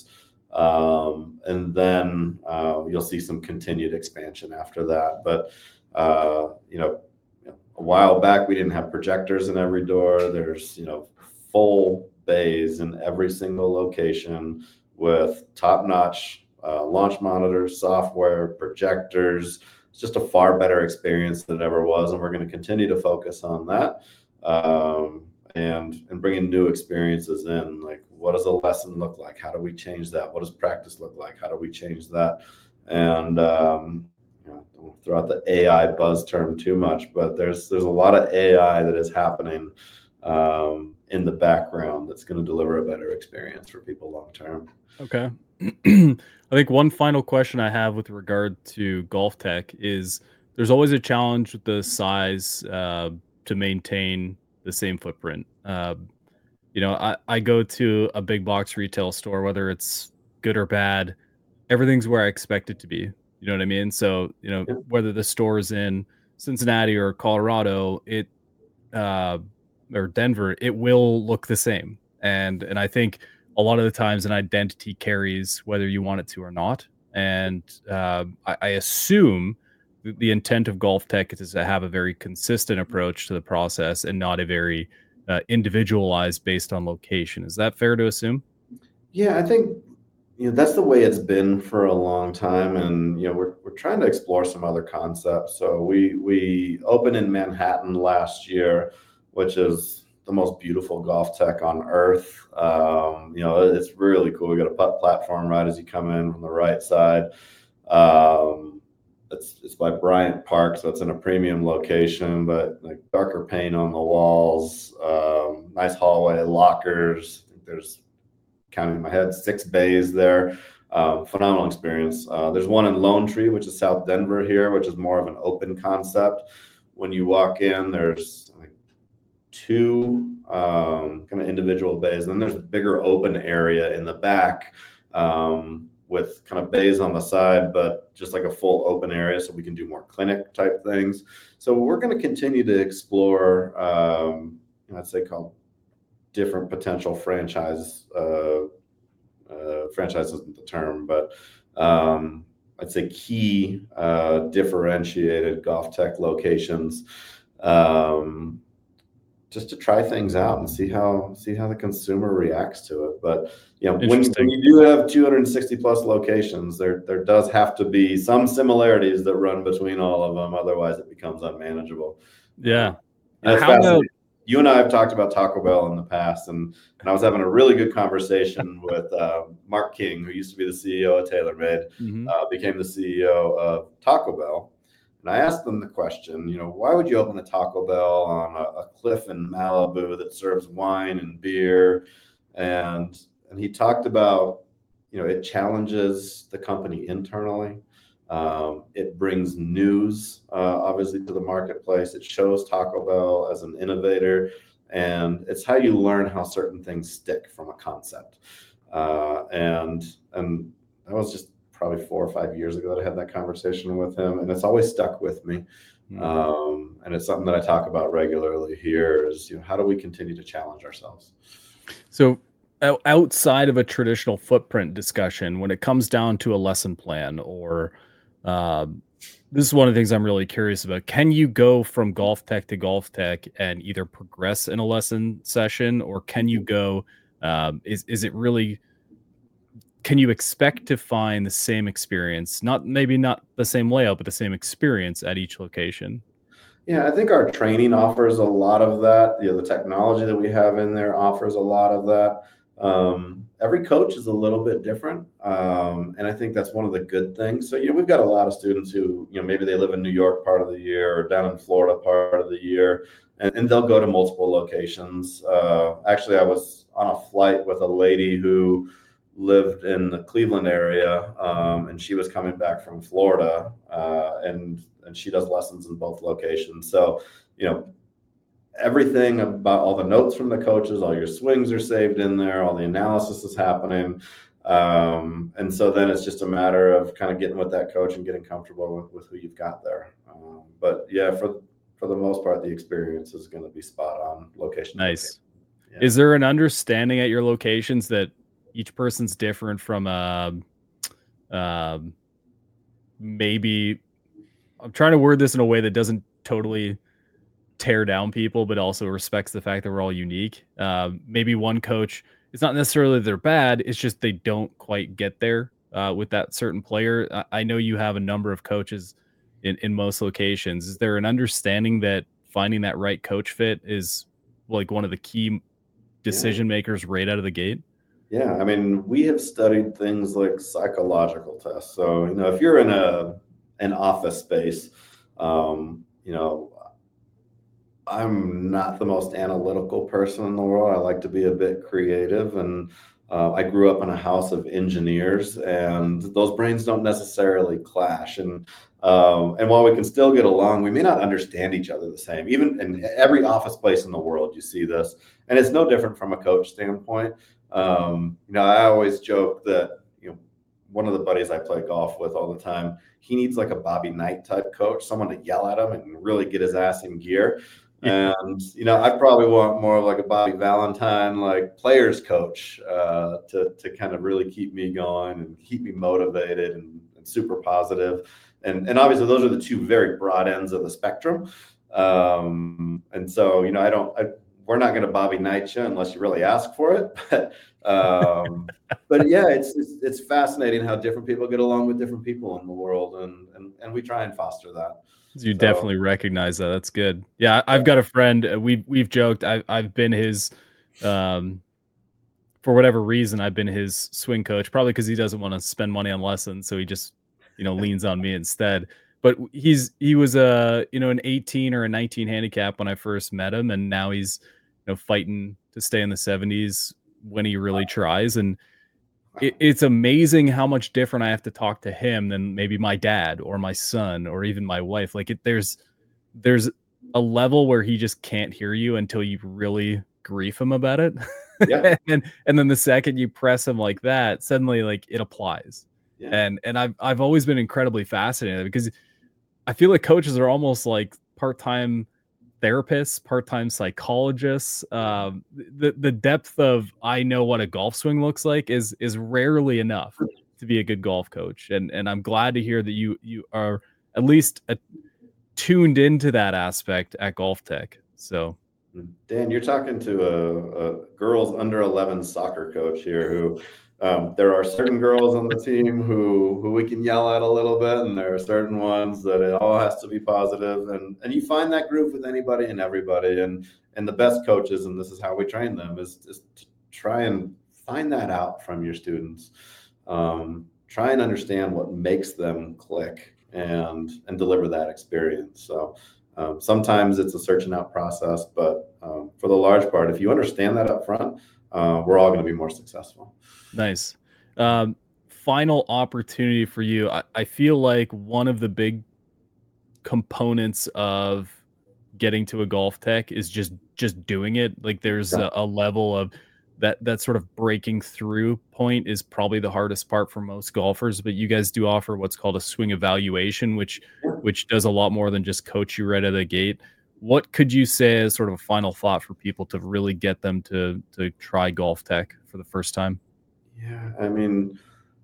Um, and then uh, you'll see some continued expansion after that. But, uh, you know, a while back, we didn't have projectors in every door. There's, you know, full bays in every single location with top-notch uh, launch monitors, software, projectors. It's just a far better experience than it ever was, and we're going to continue to focus on that, um, and and bringing new experiences in. Like, what does a lesson look like? How do we change that? What does practice look like? How do we change that? And um, you know, don't throw out the A I buzz term too much, but there's there's a lot of A I that is happening um, in the background that's going to deliver a better experience for people long term. Okay. I think one final question I have with regard to GolfTec is there's always a challenge with the size uh, to maintain the same footprint. Uh, you know, I, I go to a big box retail store, whether it's good or bad, everything's where I expect it to be. You know what I mean? So, you know, Yeah. whether the store is in Cincinnati or Colorado, it uh, or Denver, it will look the same. And and I think a lot of the times an identity carries whether you want it to or not. And uh, I, I assume th- the intent of GolfTec is to have a very consistent approach to the process and not a very uh, individualized based on location. Is that fair to assume? Yeah, I think you know that's the way it's been for a long time, and you know we're we're trying to explore some other concepts. So we we opened in Manhattan last year, which is the most beautiful GolfTec on earth. Um, you know, it's really cool. We got a putt platform right as you come in from the right side. Um, it's it's by Bryant Park, so it's in a premium location, but like darker paint on the walls, um, nice hallway, lockers. There's, counting in my head, six bays there. Um, phenomenal experience. Uh, there's one in Lone Tree, which is South Denver here, which is more of an open concept. When you walk in, there's like two um, kind of individual bays. And then there's a bigger open area in the back um, with kind of bays on the side, but just like a full open area so we can do more clinic type things. So we're going to continue to explore, um, I'd say called different potential franchise, uh, uh, franchise isn't the term, but um, I'd say key uh, differentiated GolfTec locations, um, just to try things out and see how see how the consumer reacts to it. But you know, when, when you do have two hundred sixty plus locations, there there does have to be some similarities that run between all of them. Otherwise, it becomes unmanageable. Yeah. Uh, How about you and I have talked about Taco Bell in the past, and, and I was having a really good conversation with uh, Mark King, who used to be the C E O of TaylorMade, Mhm. uh, became the C E O of Taco Bell. And I asked them the question, you know, why would you open a Taco Bell on a, a cliff in Malibu that serves wine and beer? And and he talked about, you know, it challenges the company internally. Um, it brings news, uh, obviously, to the marketplace. It shows Taco Bell as an innovator, and it's how you learn how certain things stick from a concept. Uh, and and that was just probably four or five years ago that I had that conversation with him, and it's always stuck with me. Mhm. Um, and it's something that I talk about regularly here is, you know, how do we continue to challenge ourselves? So o- outside of a traditional footprint discussion, when it comes down to a lesson plan or um, this is one of the things I'm really curious about. Can you go from GolfTec to GolfTec and either progress in a lesson session, or can you go, um, is, is it really, can you expect to find the same experience, not maybe not the same layout, but the same experience at each location? Yeah, I think our training offers a lot of that. You know, the technology that we have in there offers a lot of that. Um, every coach is a little bit different. Um, and I think that's one of the good things. So, you know, we've got a lot of students who, you know, maybe they live in New York part of the year or down in Florida part of the year, and, and they'll go to multiple locations. Uh, actually, I was on a flight with a lady who lived in the Cleveland area, um, and she was coming back from Florida, uh, and and she does lessons in both locations. So, you know, everything about all the notes from the coaches, all your swings are saved in there, all the analysis is happening. Um, and so then it's just a matter of kind of getting with that coach and getting comfortable with, with who you've got there. Um, but yeah, for for the most part, the experience is going to be spot on location. Nice. Yeah. Is there an understanding at your locations that each person's different from uh, um, maybe I'm trying to word this in a way that doesn't totally tear down people, but also respects the fact that we're all unique. Uh, maybe one coach, it's not necessarily they're bad, it's just they don't quite get there uh, with that certain player. I, I know you have a number of coaches in, in most locations. Is there an understanding that finding that right coach fit is like one of the key decision makers right out of the gate? Yeah, I mean, we have studied things like psychological tests. So, you know, if you're in a an office space, um, you know, I'm not the most analytical person in the world. I like to be a bit creative, and uh, I grew up in a house of engineers, and those brains don't necessarily clash. And um, and while we can still get along, we may not understand each other the same. Even in every office place in the world, you see this, and it's no different from a coach standpoint. Um, you know, I always joke that, you know, one of the buddies I play golf with all the time, he needs like a Bobby Knight type coach, someone to yell at him and really get his ass in gear. And, you know, I probably want more of like a Bobby Valentine, like players coach, uh, to, to kind of really keep me going and keep me motivated and, and super positive. And, and obviously those are the two very broad ends of the spectrum. Um, and so, you know, I don't, I, we're not going to Bobby Knight you unless you really ask for it. But, um, but yeah, it's, it's, it's fascinating how different people get along with different people in the world. And, and, and we try and foster that. You So, definitely recognize that. That's good. Yeah, I've got a friend. uh, We've we've joked. I've I've been his, um, for whatever reason, I've been his swing coach. Probably because he doesn't want to spend money on lessons, so he just, you know, leans on me instead. But he's he was a you know an eighteen or a nineteen handicap when I first met him, and now he's you know fighting to stay in the seventies when he really tries. And it, it's amazing how much different I have to talk to him than maybe my dad or my son or even my wife. Like it, there's there's a level where he just can't hear you until you really grief him about it. Yeah. and and then the second you press him like that, suddenly like it applies. Yeah. And and I've I've always been incredibly fascinated because I feel like coaches are almost like part-time therapists, part-time psychologists. Um, the the depth of I know what a golf swing looks like is is rarely enough to be a good golf coach. And and I'm glad to hear that you you are at least a, tuned into that aspect at Golf Tech. So Dan, you're talking to a, a girls under eleven soccer coach here who um, there are certain girls on the team who who we can yell at a little bit, and there are certain ones that it all has to be positive, and and you find that group with anybody and everybody, and and the best coaches, and this is how we train them, is is to try and find that out from your students. Um, try and understand what makes them click and and deliver that experience. So um, sometimes it's a searching out process, but um, for the large part, if you understand that up front, uh, we're all going to be more successful. nice. Um, final opportunity for you. I, I feel like one of the big components of getting to a Golf Tech is just just doing it. Like there's Yeah. a, a level of that that sort of breaking through point is probably the hardest part for most golfers. But you guys do offer what's called a swing evaluation, which Yeah. which does a lot more than just coach you right out of the gate. What could you say as sort of a final thought for people to really get them to to try Golf Tech for the first time? Yeah, I mean,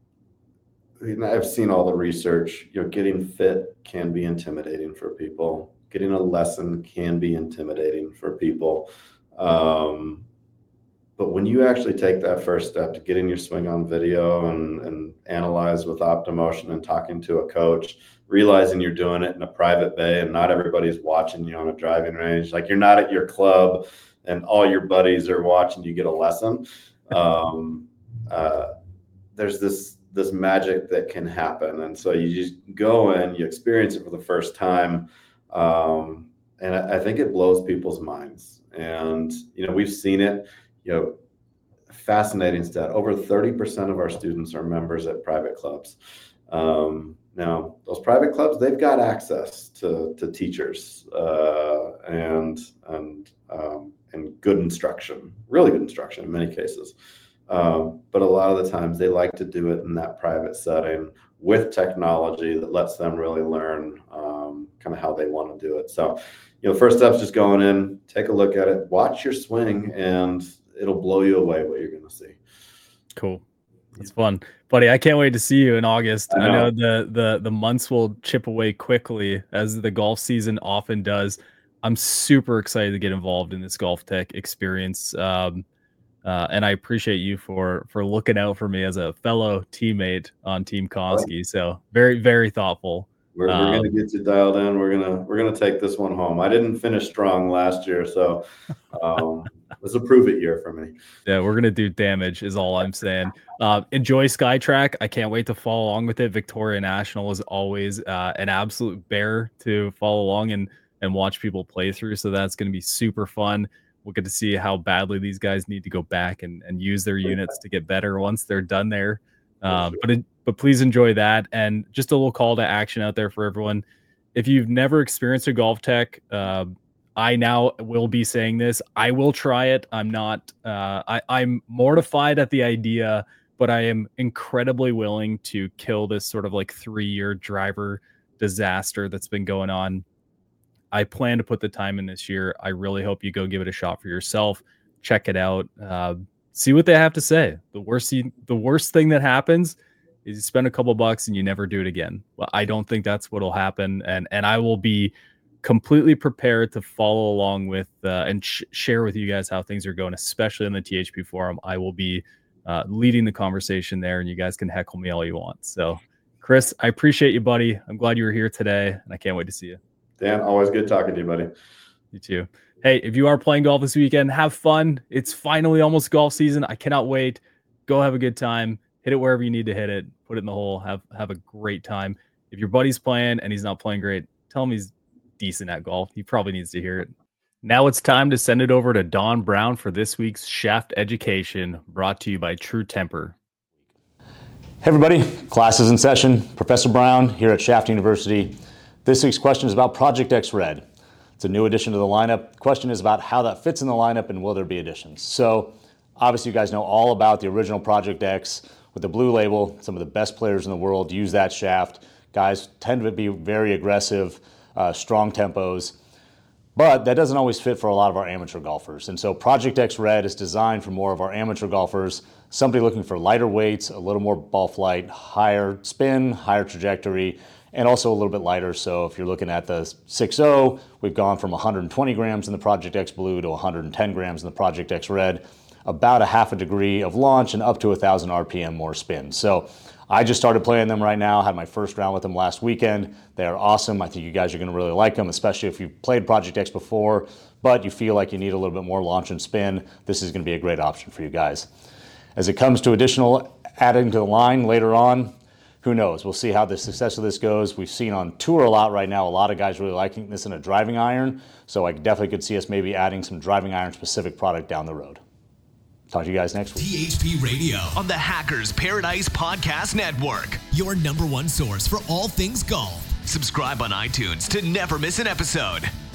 I mean, I've seen all the research. You know, getting fit can be intimidating for people. Getting a lesson can be intimidating for people. Um, but when you actually take that first step to getting your swing on video and, and analyze with OptoMotion and talking to a coach, realizing you're doing it in a private bay and not everybody's watching you on a driving range, like you're not at your club and all your buddies are watching you get a lesson. Um, uh, there's this this magic that can happen, and so you just go in, you experience it for the first time, um, and I, I think it blows people's minds. And you know, we've seen it. You know, fascinating stat: over thirty percent of our students are members at private clubs. Um, now, those private clubs, they've got access to to teachers uh, and and um, and good instruction, really good instruction in many cases. Um, but a lot of the times they like to do it in that private setting with technology that lets them really learn um, kind of how they want to do it. So, you know, first step's just going in, take a look at it, watch your swing, and it'll blow you away what you're going to see. Cool. That's fun, buddy. I can't wait to see you in August. I know. I know the the the months will chip away quickly, as the golf season often does. I'm super excited to get involved in this Golf Tech experience, um, uh, and I appreciate you for for looking out for me as a fellow teammate on Team Konski. So very very thoughtful. We're, we're um, gonna get you dialed in. We're gonna we're gonna take this one home. I didn't finish strong last year, so um, it was a prove it year for me. Yeah, we're gonna do damage, is all I'm saying. Uh, enjoy Skytrack. I can't wait to follow along with it. Victoria National is always uh, an absolute bear to follow along and and watch people play through. So that's gonna be super fun. We'll get to see how badly these guys need to go back and and use their units to get better once they're done there. Um, but it, but please enjoy that. And just a little call to action out there for everyone. If you've never experienced a Golf Tech, uh, I now will be saying this. I will try it. I'm not. Uh, I, I'm mortified at the idea, but I am incredibly willing to kill this sort of like three-year driver disaster that's been going on. I plan to put the time in this year. I really hope you go give it a shot for yourself. Check it out. Uh, See what they have to say. The worst, the worst thing that happens is you spend a couple bucks and you never do it again. Well, I don't think that's what'll happen, and and I will be completely prepared to follow along with uh, and sh- share with you guys how things are going, especially in the T H P forum. I will be uh, leading the conversation there, and you guys can heckle me all you want. So, Chris, I appreciate you, buddy. I'm glad you were here today, and I can't wait to see you. Dan, always good talking to you, buddy. You too. Hey, if you are playing golf this weekend, have fun. It's finally almost golf season. I cannot wait. Go have a good time. Hit it wherever you need to hit it. Put it in the hole. Have have a great time. If your buddy's playing and he's not playing great, tell him he's decent at golf. He probably needs to hear it. Now it's time to send it over to Don Brown for this week's Shaft Education, brought to you by True Temper. Hey everybody, class is in session. Professor Brown here at Shaft University. This week's question is about Project X Red. It's a new addition to the lineup. The question is about how that fits in the lineup and will there be additions. So obviously you guys know all about the original Project X with the blue label. Some of the best players in the world use that shaft. Guys tend to be very aggressive, uh, strong tempos, but that doesn't always fit for a lot of our amateur golfers. And so Project X Red is designed for more of our amateur golfers, somebody looking for lighter weights, a little more ball flight, higher spin, higher trajectory, and also a little bit lighter. So if you're looking at the six oh, we've gone from one hundred twenty grams in the Project X Blue to one hundred ten grams in the Project X Red, about a half a degree of launch and up to one thousand R P M more spin. So I just started playing them right now, had my first round with them last weekend. They are awesome. I think you guys are gonna really like them, especially if you've played Project X before, but you feel like you need a little bit more launch and spin. This is gonna be a great option for you guys. As it comes to additional adding to the line later on, who knows? We'll see how the success of this goes. We've seen on tour a lot right now, a lot of guys really liking this in a driving iron. So I definitely could see us maybe adding some driving iron specific product down the road. Talk to you guys next week. T H P Radio On the Hackers Paradise Podcast Network. your number one source for all things golf. Subscribe on iTunes to never miss an episode.